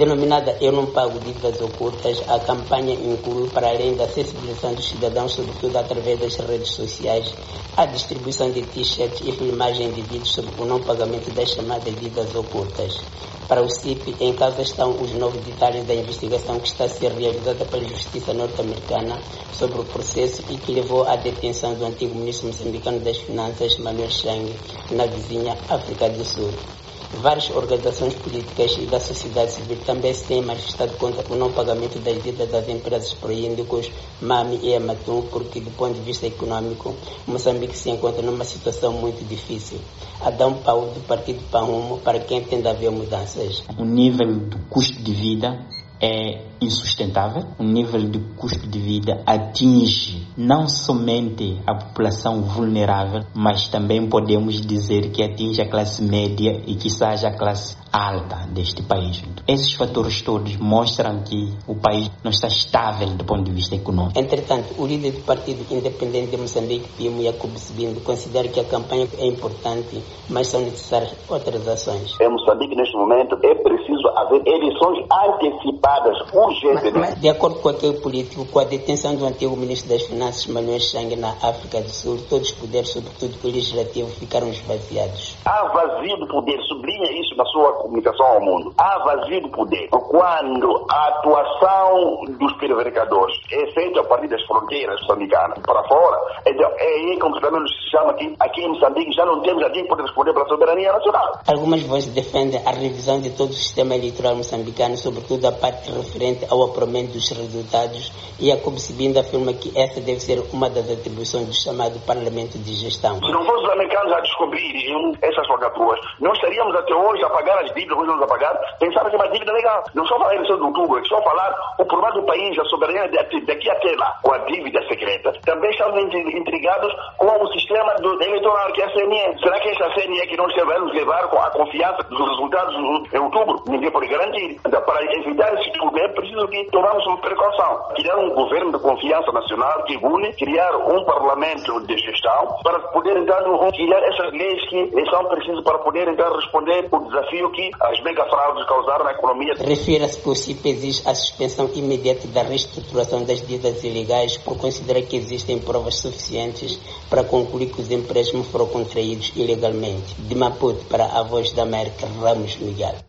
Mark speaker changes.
Speaker 1: Denominada Eu Não Pago Dívidas Ocultas, a campanha inclui, para além da sensibilização dos cidadãos, sobretudo através das redes sociais, a distribuição de t-shirts e filmagem de vídeos sobre o não pagamento das chamadas dívidas ocultas. Para o CIP, em causa estão os novos detalhes da investigação que está a ser realizada pela Justiça norte-americana sobre o processo e que levou à detenção do antigo ministro moçambicano das Finanças, Manuel Chang, na vizinha África do Sul. Várias organizações políticas e da sociedade civil também se têm manifestado contra o não pagamento das dívidas das empresas proíndicos MAMI e Amatum, porque, do ponto de vista econômico, Moçambique se encontra numa situação muito difícil. Adão Paulo, do Partido PANUMO, para quem tende a haver mudanças.
Speaker 2: O nível do custo de vida é insustentável. O nível de custo de vida atinge não somente a população vulnerável, mas também podemos dizer que atinge a classe média e quizás a classe alta deste país. Esses fatores todos mostram que o país não está estável do ponto de vista econômico.
Speaker 1: Entretanto, o líder do Partido Independente de Moçambique, Pimo Jacob Sibindo, considera que a campanha é importante, mas são necessárias outras ações.
Speaker 3: Em Moçambique, neste momento, é preciso haver eleições antecipadas, urgentes.
Speaker 1: Mas, de acordo com aquele político, com a detenção do antigo ministro das Finanças, Manuel Chang, na África do Sul, todos os poderes, sobretudo o legislativo, ficaram esvaziados.
Speaker 3: Há vazio do poder, sublinha isso na sua comunicação ao mundo. Há vazio do poder. Quando a atuação dos verificadores é feita a partir das fronteiras moçambicanas para fora, então é aí como se chama aqui em Moçambique já não temos alguém que pode responder pela soberania nacional.
Speaker 1: Algumas vozes defendem a revisão de todo o sistema eleitoral moçambicano, sobretudo a parte referente ao apuramento dos resultados, e Jacob Sibindo afirma que essa deve ser uma das atribuições do chamado Parlamento de Gestão.
Speaker 3: Se não fossem os americanos a descobrirem essas falcatruas, nós estaríamos até hoje a pagar as dívidas, hoje vamos a pagar, pensava que é uma dívida legal. Não só falar a eleição de outubro, é só falar o problema do país, a soberania daqui até lá, com a dívida secreta. Também estamos intrigados com o sistema eleitoral, que é a CNE. Será que essa CNE que não vai nos levar com a confiança dos resultados em outubro? Ninguém pode garantir. Então, para evitar esse tipo, é preciso que tomamos uma precaução. Criar um governo de confiança nacional que une, criar um parlamento de gestão, para poder, então, criar essas leis que são precisas para poder, então, responder o desafio que as megafraudes causaram na economia.
Speaker 1: Refira-se que o CIP exige a suspensão imediata da reestruturação das dívidas ilegais, por considerar que existem provas suficientes para concluir que os empréstimos foram contraídos ilegalmente. De Maputo, para a Voz da América, Ramos Miguel.